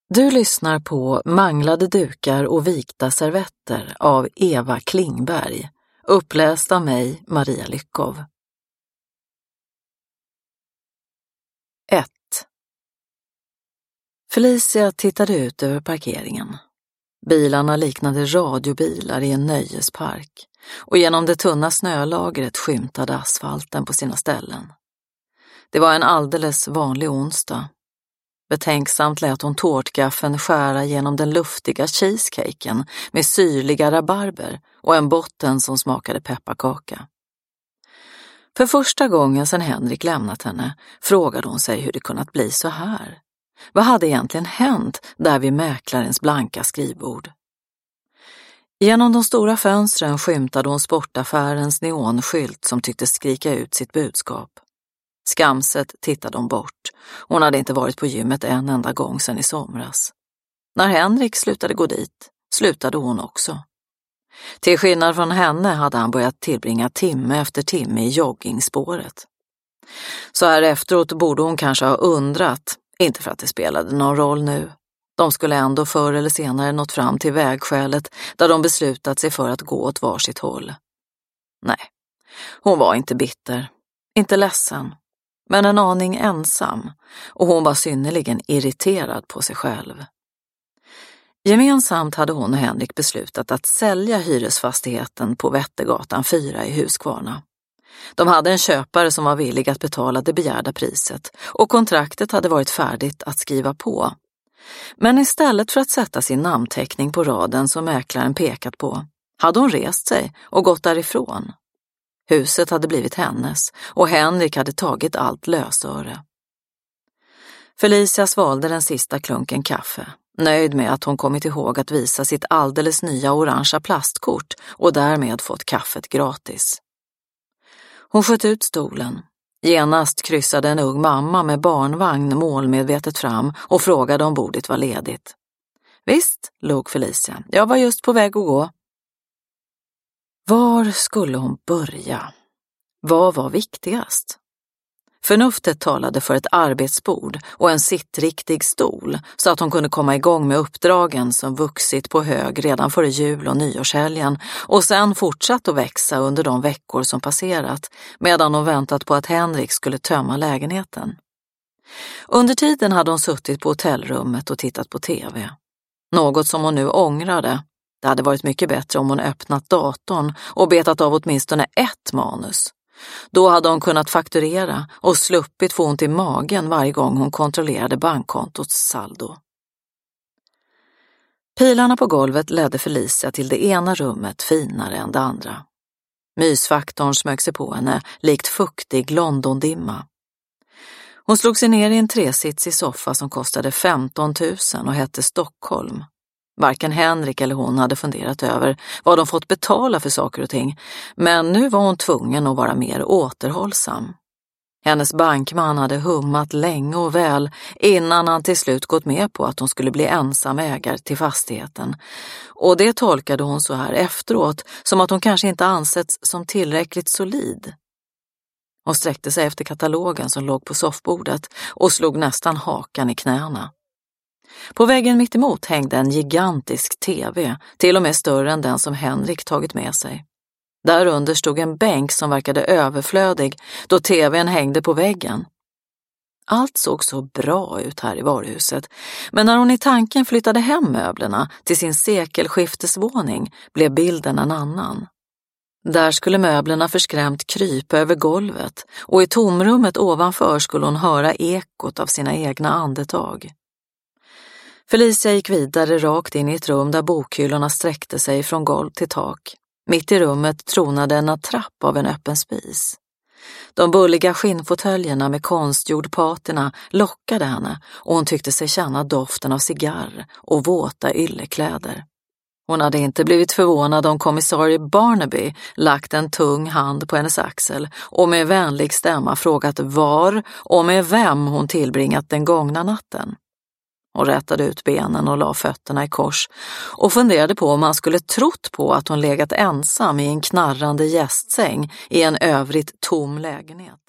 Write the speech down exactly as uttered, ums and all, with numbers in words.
Du lyssnar på Manglade dukar och vikta servetter av Eva Klingberg, uppläst av mig, Maria Lyckov. ett. Felicia tittade ut över parkeringen. Bilarna liknade radiobilar i en nöjespark och genom det tunna snölagret skymtade asfalten på sina ställen. Det var en alldeles vanlig onsdag. Betänksamt lät hon tårtgaffeln skära genom den luftiga cheesecaken med syrliga rabarber och en botten som smakade pepparkaka. För första gången sedan Henrik lämnat henne frågade hon sig hur det kunnat bli så här. Vad hade egentligen hänt där vid mäklarens blanka skrivbord? Genom de stora fönstren skymtade hon sportaffärens neonskylt som tyckte skrika ut sitt budskap. Skamset tittade hon bort. Hon hade inte varit på gymmet en enda gång sedan i somras. När Henrik slutade gå dit, slutade hon också. Till skillnad från henne hade han börjat tillbringa timme efter timme i joggingspåret. Så här efteråt borde hon kanske ha undrat, inte för att det spelade någon roll nu. De skulle ändå förr eller senare nått fram till vägskälet där de beslutat sig för att gå åt varsitt håll. Nej, hon var inte bitter, inte ledsen. Men en aning ensam, och hon var synnerligen irriterad på sig själv. Gemensamt hade hon och Henrik beslutat att sälja hyresfastigheten på Vättergatan fyra i Huskvarna. De hade en köpare som var villig att betala det begärda priset och kontraktet hade varit färdigt att skriva på. Men istället för att sätta sin namnteckning på raden som mäklaren pekat på, hade hon rest sig och gått därifrån. Huset hade blivit hennes och Henrik hade tagit allt lösöre. Felicia svalde den sista klunken kaffe, nöjd med att hon kommit ihåg att visa sitt alldeles nya orangea plastkort och därmed fått kaffet gratis. Hon sköt ut stolen. Genast kryssade en ung mamma med barnvagn målmedvetet fram och frågade om bordet var ledigt. Visst, log Felicia. Jag var just på väg att gå. Var skulle hon börja? Vad var viktigast? Förnuftet talade för ett arbetsbord och en sittriktig stol så att hon kunde komma igång med uppdragen som vuxit på hög redan före jul- och nyårshelgen och sen fortsatt att växa under de veckor som passerat medan hon väntat på att Henrik skulle tömma lägenheten. Under tiden hade hon suttit på hotellrummet och tittat på tv. Något som hon nu ångrade. Det hade varit mycket bättre om hon öppnat datorn och betat av åtminstone ett manus. Då hade hon kunnat fakturera och sluppit få ont i magen varje gång hon kontrollerade bankkontots saldo. Pilarna på golvet ledde Felicia till det ena rummet finare än det andra. Mysfaktorn smög sig på henne likt fuktig Londondimma. Hon slog sig ner i en tresitsig soffa som kostade femton tusen och hette Stockholm. Varken Henrik eller hon hade funderat över vad de fått betala för saker och ting, men nu var hon tvungen att vara mer återhållsam. Hennes bankman hade hummat länge och väl innan han till slut gått med på att hon skulle bli ensam ägare till fastigheten, och det tolkade hon så här efteråt som att hon kanske inte ansetts som tillräckligt solid. Hon sträckte sig efter katalogen som låg på soffbordet och slog nästan hakan i knäna. På väggen mitt emot hängde en gigantisk tv, till och med större än den som Henrik tagit med sig. Därunder stod en bänk som verkade överflödig då tvn hängde på väggen. Allt såg så bra ut här i varuhuset, men när hon i tanken flyttade hem möblerna till sin sekelskiftesvåning blev bilden en annan. Där skulle möblerna förskrämt krypa över golvet och i tomrummet ovanför skulle hon höra ekot av sina egna andetag. Felicia gick vidare rakt in i ett rum där bokhyllorna sträckte sig från golv till tak. Mitt i rummet tronade en attrapp av en öppen spis. De bulliga skinnfåtöljerna med konstgjord patina lockade henne och hon tyckte sig känna doften av cigarr och våta yllekläder. Hon hade inte blivit förvånad om kommissarie Barnaby lagt en tung hand på hennes axel och med vänlig stämma frågat var och med vem hon tillbringat den gångna natten. Hon rätade ut benen och la fötterna i kors och funderade på om han skulle trott på att hon legat ensam i en knarrande gästsäng i en övrigt tom lägenhet.